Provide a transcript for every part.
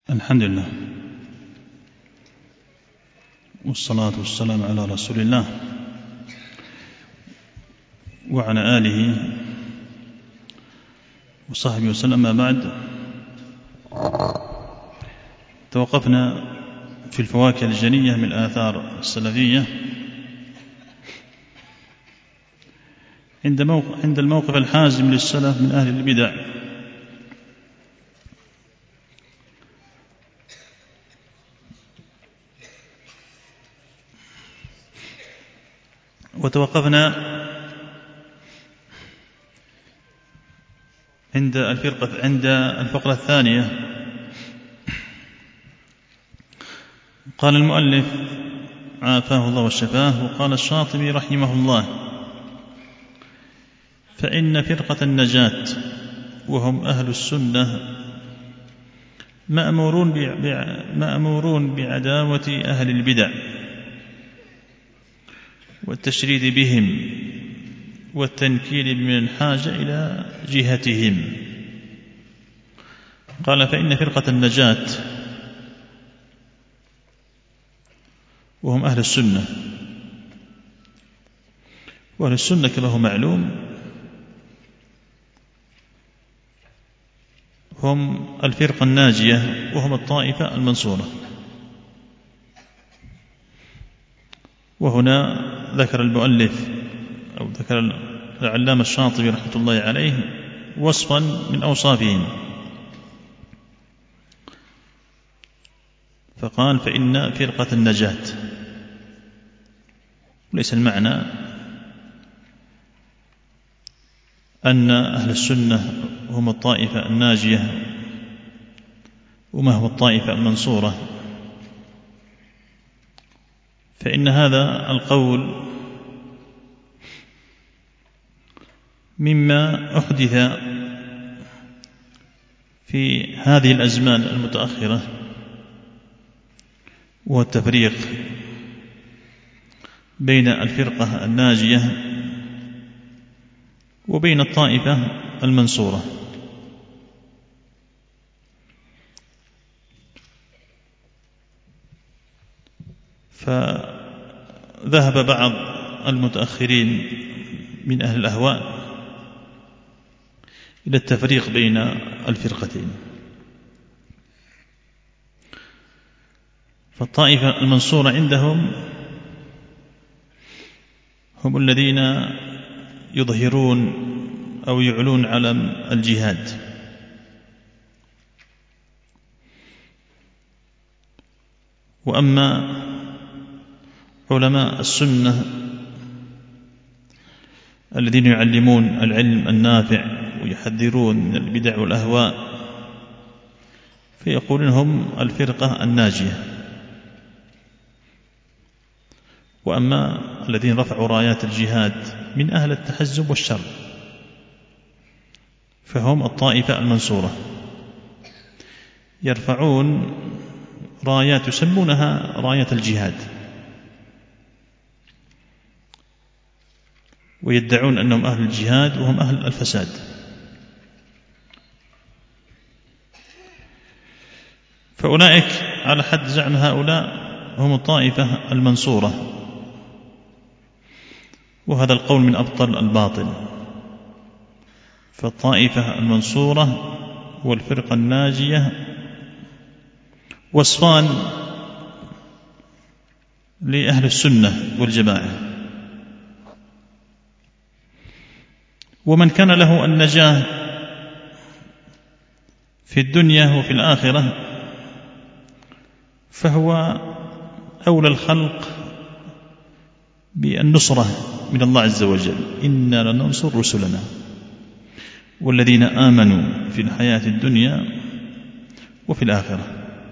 الحمد لله والصلاة والسلام على رسول الله وعلى آله وصحبه وسلم. ما بعد، توقفنا في الفواكه الجنية من الآثار السلفية عند الموقف الحازم للسلف من أهل البدع، وتوقفنا عند الفقرة الثانية. قال المؤلف عافاه الله وشفاه، وقال الشاطبي رحمه الله: فإن فرقة النجاة وهم أهل السنة مأمورون بعداوة أهل البدع والتشريد بهم والتنكيل بمن الحاجة إلى جهتهم. قال: فإن فرقة النجاة وهم أهل السنة، وأهل السنة كما هو معلوم هم الفرقة الناجية وهم الطائفة المنصورة. وهنا ذكر المؤلف أو ذكر العلامة الشاطبي رحمة الله عليه وصفا من أوصافهم، فقال: فإن فرقة النجاة. وليس المعنى أن أهل السنة هم الطائفة الناجية وما هو الطائفة المنصورة، فإن هذا القول مما أحدث في هذه الأزمان المتأخرة، وهو التفريق بين الفرقة الناجية وبين الطائفة المنصورة. فذهب بعض المتأخرين من أهل الأهواء إلى التفريق بين الفرقتين، فالطائفة المنصورة عندهم هم الذين يظهرون أو يعلون علم الجهاد، وأما علماء السنة الذين يعلمون العلم النافع ويحذرون من البدع والأهواء فيقولون هم الفرقة الناجية. وأما الذين رفعوا رايات الجهاد من أهل التحزب والشر فهم الطائفة المنصورة، يرفعون رايات يسمونها رايات الجهاد، ويدعون أنهم أهل الجهاد وهم أهل الفساد. فأولئك على حد زعم هؤلاء هم الطائفة المنصورة، وهذا القول من أبطل الباطل. فالطائفة المنصورة والفرقة الناجية وصفان لأهل السنة والجماعة، ومن كان له النجاة في الدنيا وفي الآخرة فهو أولى الخلق بالنصرة من الله عز وجل: إنا لننصر رسلنا والذين آمنوا في الحياة الدنيا وفي الآخرة.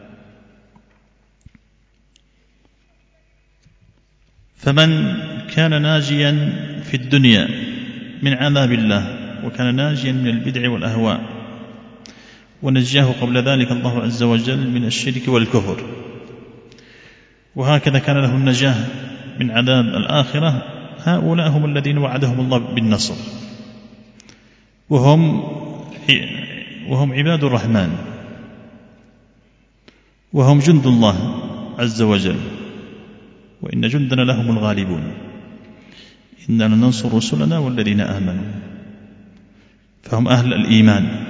فمن كان ناجيا في الدنيا من عذاب الله وكان ناجيا من البدع والأهواء ونجاه قبل ذلك الله عز وجل من الشرك والكفر، وهكذا كان له النجاة من عذاب الآخرة، هؤلاء هم الذين وعدهم الله بالنصر، وهم عباد الرحمن. وهم جند الله عز وجل، وإن جندنا لهم الغالبون، إننا ننصر رسلنا والذين آمنوا، فهم أهل الإيمان.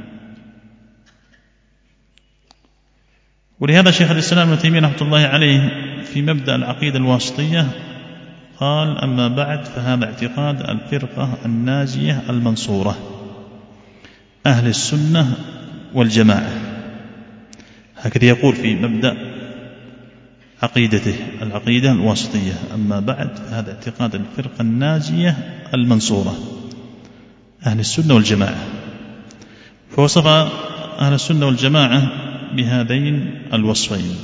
ولهذا شيخ الإسلام ابن تيمية رحمة الله عليه في مبدأ العقيدة الواسطية قال: أما بعد، فهذا اعتقاد الفرقة الناجية المنصورة أهل السنة والجماعة. هكذا يقول في مبدأ عقيدته العقيدة الواسطية: أما بعد، فهذا اعتقاد الفرقة الناجية المنصورة أهل السنة والجماعة. فوصف أهل السنة والجماعة بهذين الوصفين،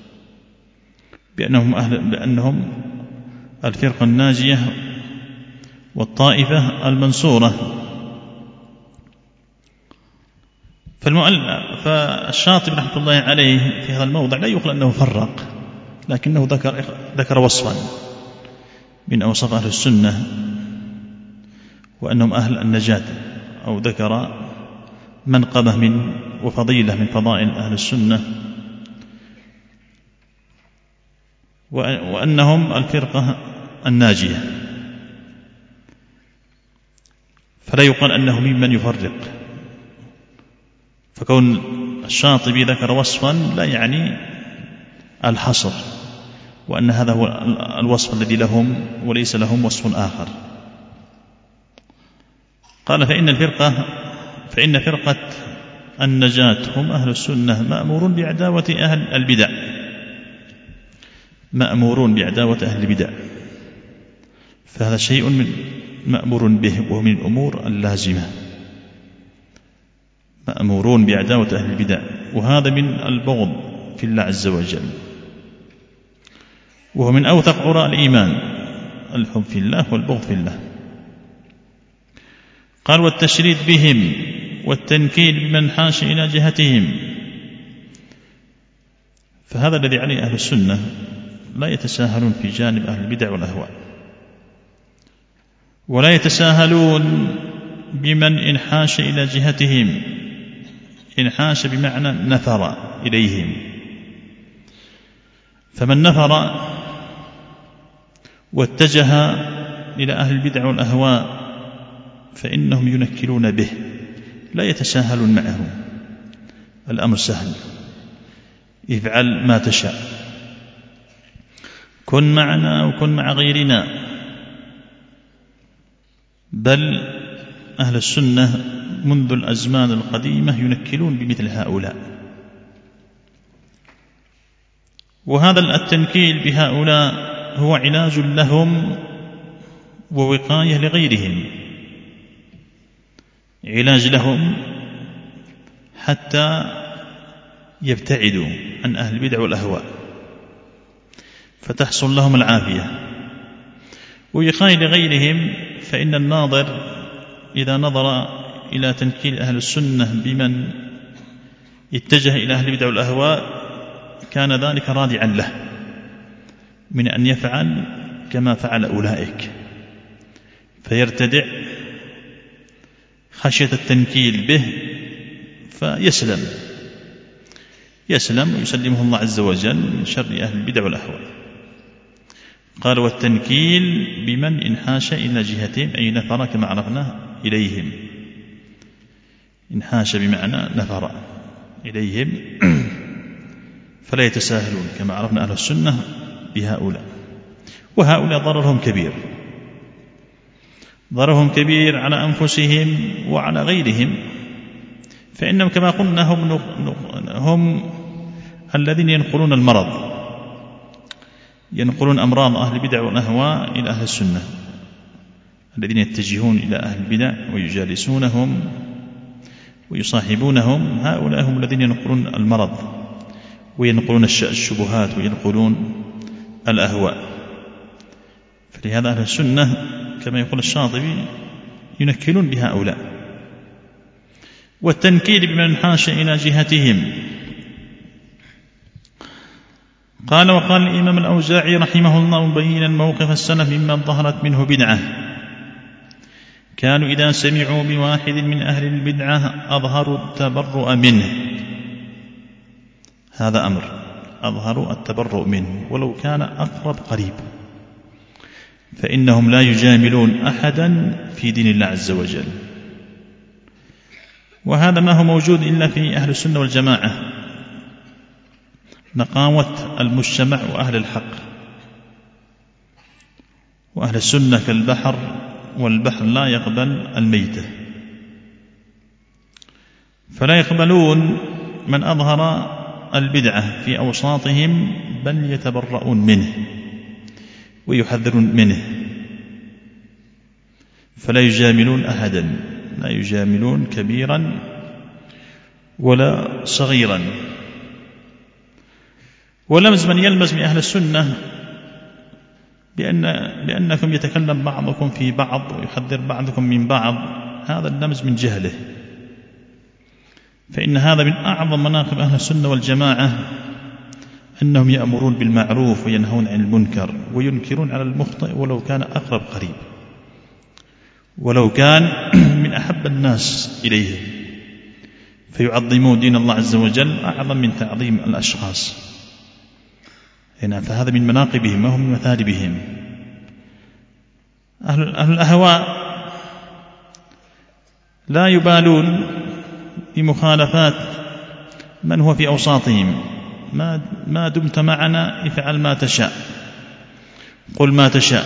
بأنهم الفرقة الناجية والطائفة المنصورة. فالشاطبي رحمة الله عليه في هذا الموضع لا يقول أنه فرق، لكنه ذكر وصفا من أوصاف أهل السنة وأنهم أهل النجاة، أو ذكر منقبة من وفضيلة من فضائل أهل السنة، وأنهم الفرقة الناجية، فلا يقال أنه ممن يفرق. فكون الشاطبي ذكر وصفا لا يعني الحصر، وأن هذا هو الوصف الذي لهم وليس لهم وصف آخر. قال: فإن فرقة النجاة هم أهل السنة مأمورون بعداوة أهل البدع، مأمورون بعداوة أهل البدع، فهذا شيء مأمور به، وهو من الأمور اللازمة، مأمورون بعداوة أهل البدع، وهذا من البغض في الله عز وجل، وهو من أوثق عراء الإيمان، الحب في الله والبغض في الله. قال: والتشريد بهم والتنكيل بمن حاش إلى جهتهم. فهذا الذي عليه أهل السنة، لا يتساهلون في جانب أهل البدع والأهواء، ولا يتساهلون بمن انحاش إلى جهتهم. انحاش بمعنى نفر إليهم، فمن نفر واتجه إلى أهل البدع والأهواء فإنهم ينكلون به، لا يتساهلون معه. الأمر سهل، افعل ما تشاء، كن معنا وكن مع غيرنا. بل أهل السنة منذ الأزمان القديمة ينكلون بمثل هؤلاء، وهذا التنكيل بهؤلاء هو علاج لهم ووقاية لغيرهم، علاج لهم حتى يبتعدوا عن أهل البدع والأهواء، فتحصل لهم العافية، ووقاية لغيرهم. فإن الناظر إذا نظر إلى تنكيل أهل السنة بمن اتجه إلى أهل البدع والأهواء كان ذلك رادعا له من أن يفعل كما فعل أولئك، فيرتدع خشية التنكيل به فيسلم ويسلمه الله عز وجل من شر أهل البدع والأهواء. قال: والتنكيل بمن انحاش إلى جهتهم، أي نفر كما عرفنا إليهم. انحاش بمعنى نفر إليهم، فلا يتساهلون كما عرفنا أهل السنة بهؤلاء. وهؤلاء ضررهم كبير على أنفسهم وعلى غيرهم، فإنهم كما قلنا هم الذين ينقلون المرض، ينقلون أمراض أهل البدع والأهواء إلى أهل السنة، الذين يتجهون إلى أهل البدع ويجالسونهم ويصاحبونهم، هؤلاء هم الذين ينقلون المرض وينقلون الشبهات وينقلون الأهواء. فلهذا أهل السنة كما يقول الشاطبي ينكلون بهؤلاء. والتنكيل بمن حاش إلى جهتهم. قال: وقال الإمام الأوزاعي رحمه الله مبينا موقف السلف ممن ظهرت منه بدعة: كانوا إذا سمعوا بواحد من أهل البدعة أظهروا التبرؤ منه. هذا أمر أظهروا التبرؤ منه ولو كان أقرب قريب، فإنهم لا يجاملون أحدا في دين الله عز وجل. وهذا ما هو موجود إلا في أهل السنة والجماعة، نقاوة المجتمع وأهل الحق. وأهل السنة كالبحر، والبحر لا يقبل الميتة، فلا يقبلون من أظهر البدعة في أوساطهم، بل يتبرؤون منه ويحذرون منه، فلا يجاملون أحدا، لا يجاملون كبيرا ولا صغيرا. ولمز من يلمز من أهل السنة بأنكم يتكلم بعضكم في بعض ويحذر بعضكم من بعض، هذا اللمز من جهله، فإن هذا من أعظم مناقب أهل السنة والجماعة، أنهم يأمرون بالمعروف وينهون عن المنكر وينكرون على المخطئ ولو كان أقرب قريب، ولو كان من أحب الناس إليه، فيعظمون دين الله عز وجل أعظم من تعظيم الأشخاص. فهذا من مناقبهم وهم من مثالبهم. أهل الأهواء لا يبالون بمخالفات من هو في أوساطهم، ما دمت معنا افعل ما تشاء، قل ما تشاء.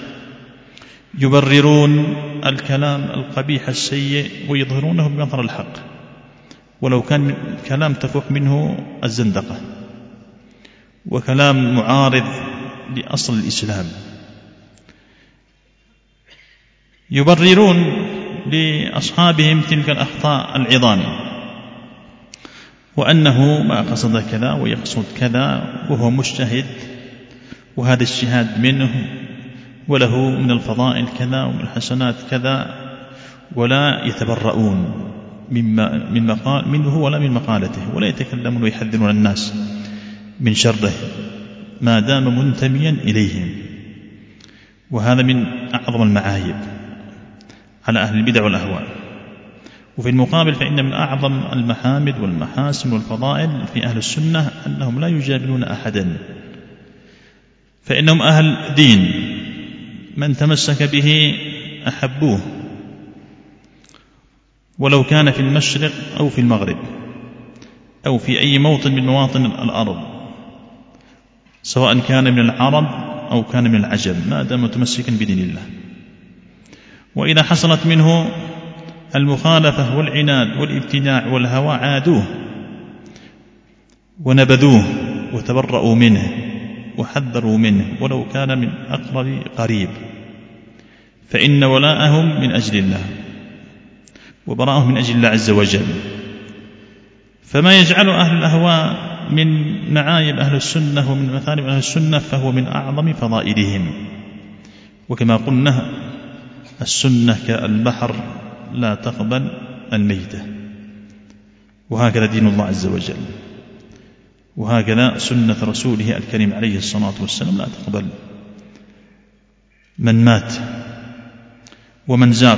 يبررون الكلام القبيح السيء ويظهرونه بمظهر الحق، ولو كان كلام تفوح منه الزندقة وكلام معارض لأصل الإسلام. يبررون لأصحابهم تلك الأخطاء العظام، وأنه ما قصد كذا ويقصد كذا وهو مجتهد، وهذا اجتهاد منه وله من الفضائل كذا ومن الحسنات كذا، ولا يتبرؤون منه ولا من مقالته، ولا يتكلمون ويحذرون الناس من شره ما دام منتميا إليهم. وهذا من أعظم المعايب على أهل البدع والأهواء. وفي المقابل فإن من أعظم المحامد والمحاسن والفضائل في أهل السنة أنهم لا يجاملون أحدا، فإنهم أهل دين، من تمسك به أحبوه، ولو كان في المشرق أو في المغرب أو في أي موطن من مواطن الأرض، سواء كان من العرب أو كان من العجم، ما دام متمسكا بدين الله. وإذا حصلت منه المخالفة والعناد والابتداع والهوى عادوه ونبذوه وتبرؤوا منه وحذروا منه ولو كان من أقرب قريب، فإن ولاءهم من أجل الله وبراءهم من أجل الله عز وجل. فما يجعل أهل الأهواء من معايب أهل السنة ومن مثالب أهل السنة فهو من أعظم فضائلهم. وكما قلنا السنة كالبحر لا تقبل الميتة، وهكذا دين الله عز وجل، وهكذا سنة رسوله الكريم عليه الصلاة والسلام لا تقبل من مات ومن زاغ.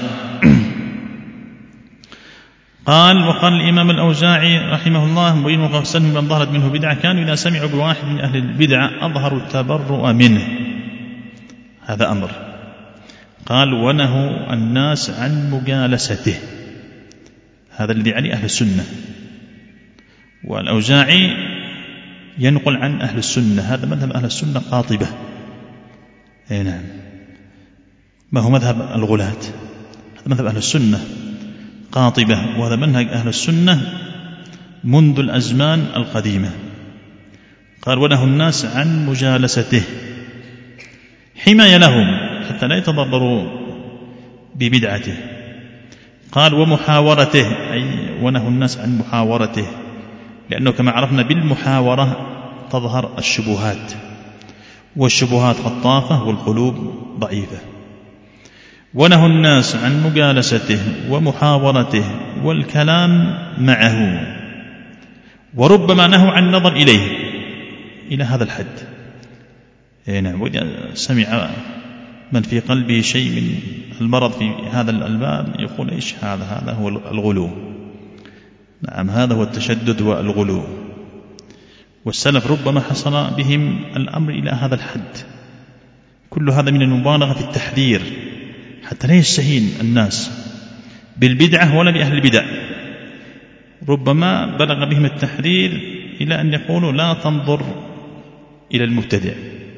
وقال الإمام الأوزاعي رحمه الله: وإن وقف من ظهرت منه بدعة كانوا إذا سمعوا بواحد من أهل البدعة أظهروا التبرؤ منه. هذا أمر. قال: ونهوا الناس عن مجالسته. هذا الذي عليه أهل السنة. والأوزاعي ينقل عن أهل السنة، هذا مذهب أهل السنة قاطبة. نعم، ما هو مذهب الغلاة، هذا مذهب أهل السنة قاطبة، وهذا منهج أهل السنة منذ الأزمان القديمة. قال: ونهوا الناس عن مجالسته حماية لهم حتى لا يتضرروا ببدعته. قال: ومحاورته، أي ونهوا الناس عن محاورته، لأنه كما عرفنا بالمحاورة تظهر الشبهات، والشبهات خطافة والقلوب ضعيفة. ونهوا الناس عن مجالسته ومحاورته والكلام معه، وربما نهوا عن النظر إليه إلى هذا الحد. نعم، وإذا سمع من في قلبه شيء من المرض في هذا الباب يقول: إيش هذا هو الغلو. نعم، هذا هو التشدد والغلو. والسلف ربما حصل بهم الأمر إلى هذا الحد. كل هذا من المبالغة في التحذير حتى لا يستهين الناس بالبدعة ولا بأهل البدع. ربما بلغ بهم التحذير إلى أن يقولوا لا تنظر إلى المبتدع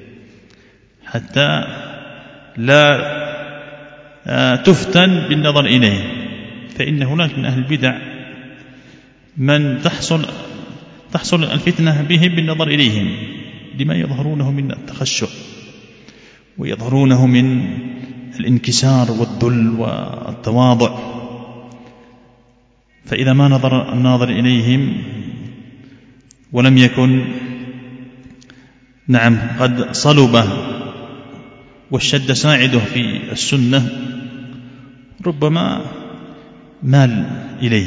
حتى لا تفتن بالنظر إليه، فإن هناك من أهل البدع من تحصل الفتنة بهم بالنظر إليهم لما يظهرونه من التخشع ويظهرونه من الانكسار والذل والتواضع. فإذا ما نظر الناظر إليهم ولم يكن قد صلبه والشد ساعده في السنة ربما مال إليه.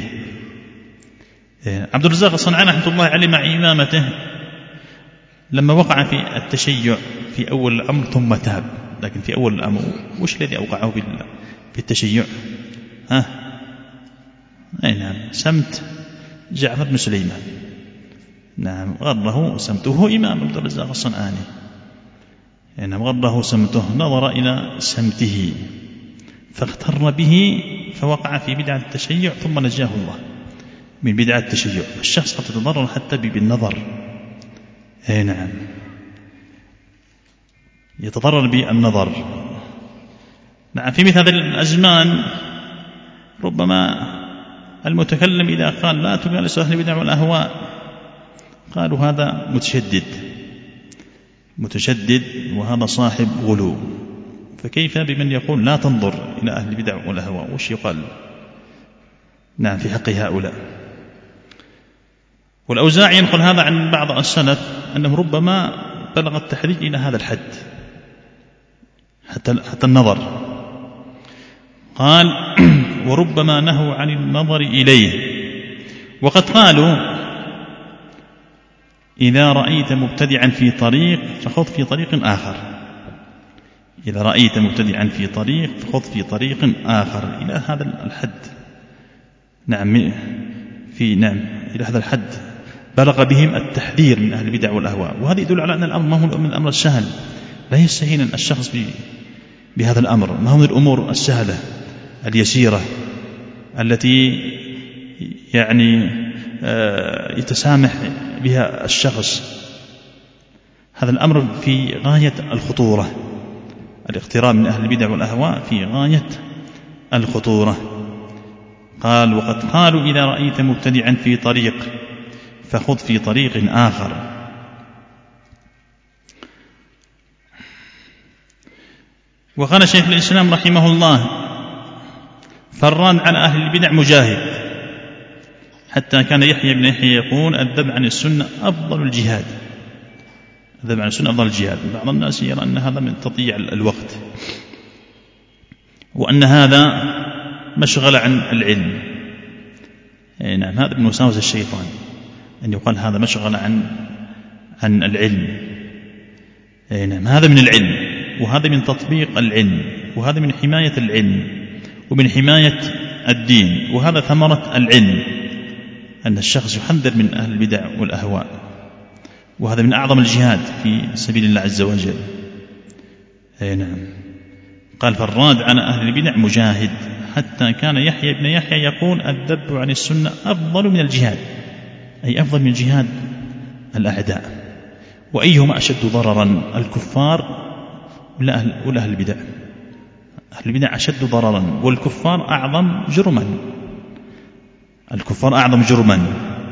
عبد الرزاق الصنعاني رحمة الله عليه مع إمامته لما وقع في التشيع في أول الأمر ثم تاب، لكن في أول الأمر وش الذي أوقعه في التشيع؟ نعم سمت جعفر بن سليمان. نعم غره سمته إمام عبد الرزاق الصنعاني. نعم غره سمته، نظر إلى سمته فاغتر به فوقع في بدعة التشيع ثم نجاه الله من بدعة التشيع. الشخص قد يتضرر حتى بالنظر. نعم يتضرر بالنظر. نعم في مثل هذه الأزمان ربما المتكلم إذا قال لا تجالس أهل البدع والأهواء قالوا هذا متشدد وهذا صاحب غلو، فكيف بمن يقول لا تنظر إلى أهل البدع والأهواء؟ وش يقال نعم في حق هؤلاء؟ والأوزاعي ينقل هذا عن بعض السلف أنه ربما بلغ التحريج إلى هذا الحد حتى النظر. قال وربما نهوا عن النظر إليه. وقد قالوا إذا رأيت مبتدعا في طريق فخذ في طريق آخر. إذا رأيت مبتدعا في طريق فخذ في طريق آخر إلى هذا الحد. نعم إلى هذا الحد بلغ بهم التحذير من أهل البدع والأهواء. وهذا يدل على أن الأمر ما هو من الأمر السهل، لا يستهين الشخص بهذا الأمر، ما هو من الأمور السهلة اليسيرة التي يتسامح بها الشخص. هذا الأمر في غاية الخطورة، الاقتراب من أهل البدع والأهواء في غاية الخطورة. قال وقد قالوا إذا رأيت مبتدعا في طريق فخذ في طريق آخر. وقال شيخ الإسلام رحمه الله فران على أهل البدع مجاهد، حتى كان يحيى بن يحيى يقول الذب عن السنة أفضل الجهاد. الذب عن السنة أفضل الجهاد. بعض الناس يرى أن هذا من تضييع الوقت، وأن هذا مشغل عن العلم. نعم هذا من وساوس الشيطان أن يقال هذا مشغل عن العلم. نعم هذا من العلم، وهذا من تطبيق العلم، وهذا من حماية العلم ومن حماية الدين، وهذا ثمرة العلم أن الشخص يحذر من أهل البدع والأهواء، وهذا من أعظم الجهاد في سبيل الله عز وجل. نعم قال فراد على أهل البدع مجاهد، حتى كان يحيى بن يحيى يقول الذب عن السنة أفضل من الجهاد، أي أفضل من جهاد الأعداء. وأيهما أشد ضررا الكفار ولا أهل البدع؟ أهل البدع أشد ضررا والكفار أعظم جرما. الكفار أعظم جرما،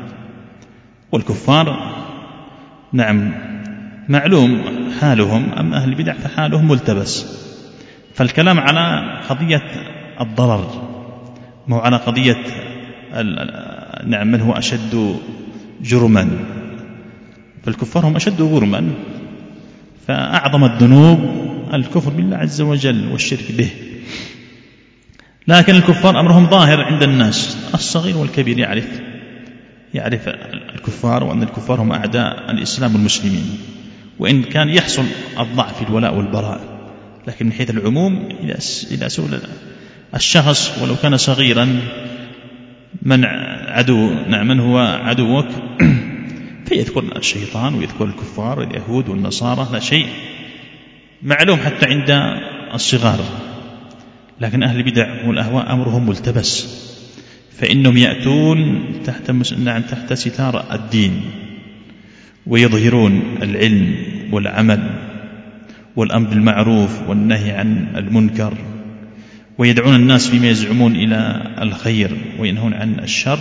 والكفار نعم معلوم حالهم، أما أهل البدع فحالهم ملتبس. فالكلام على قضية الضرر مو على قضية نعم من هو أشد جرما. فالكفار هم أشد جرما، فأعظم الذنوب الكفر بالله عز وجل والشرك به. لكن الكفار أمرهم ظاهر عند الناس، الصغير والكبير يعرف الكفار وأن الكفار هم أعداء الإسلام والمسلمين، وإن كان يحصل الضعف في الولاء والبراء، لكن من حيث العموم إذا سئل الشخص ولو كان صغيرا من هو عدوك فيذكر الشيطان ويذكر الكفار اليهود والنصارى، لا شيء معلوم حتى عند الصغار. لكن أهل البدع والأهواء أمرهم ملتبس، فإنهم يأتون تحت ستار الدين ويظهرون العلم والعمل والأمر بالمعروف والنهي عن المنكر، ويدعون الناس فيما يزعمون إلى الخير وينهون عن الشر،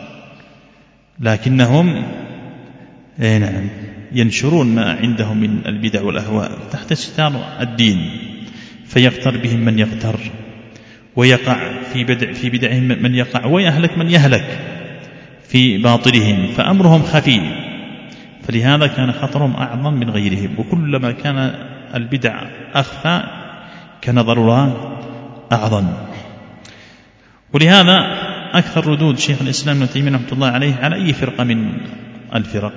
لكنهم ينشرون ما عندهم من البدع والأهواء تحت ستار الدين، فيغتر بهم من يغتر، ويقع في بدعهم من يقع، ويهلك من يهلك في باطلهم، فأمرهم خفي. فلهذا كان خطرهم أعظم من غيرهم، وكلما كان البدع أخفى كان ضررها أعظم. ولهذا أكثر ردود شيخ الإسلام ابن تيمية رحمة الله عليه على أي فرقة من الفرق؟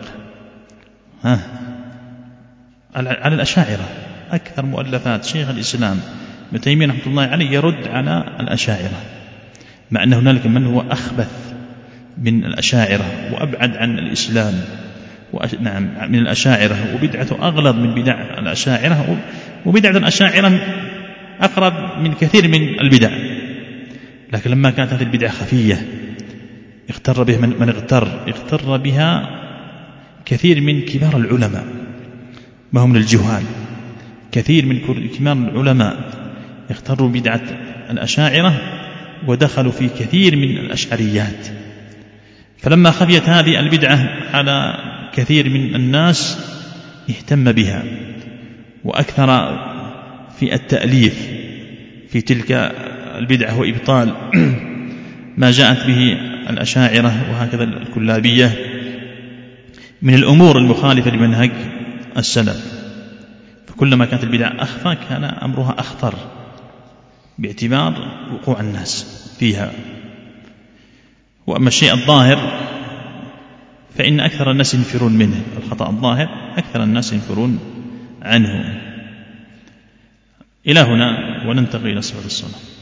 على الأشاعرة. أكثر مؤلفات شيخ الإسلام ابن تيمية رحمة الله عليه يرد على الأشاعرة، مع أن هنالك من هو أخبث من الأشاعرة وأبعد عن الإسلام من الأشاعرة، وبدعته أغلظ من بدع الأشاعرة، وبدعة الأشاعرة أقرب من كثير من البدع. لكن لما كانت هذه البدعة خفية اغتر به من اغتر بها كثير من كبار العلماء، ما هم من الجهال، كثير من كبار العلماء اغتروا بدعة الأشاعرة ودخلوا في كثير من الأشعريات. فلما خفيت هذه البدعة على كثير من الناس اهتم بها وأكثر في التأليف في تلك البدعة وإبطال ما جاءت به الأشاعرة وهكذا الكلابية من الأمور المخالفة لمنهج السلف. فكلما كانت البدعة أخفى كان أمرها أخطر باعتبار وقوع الناس فيها. وأما الشيء الظاهر فإن أكثر الناس ينفرون منه، الخطأ الظاهر أكثر الناس ينفرون عنه. إلى هنا وننتقل إلى صلاة الصلاة.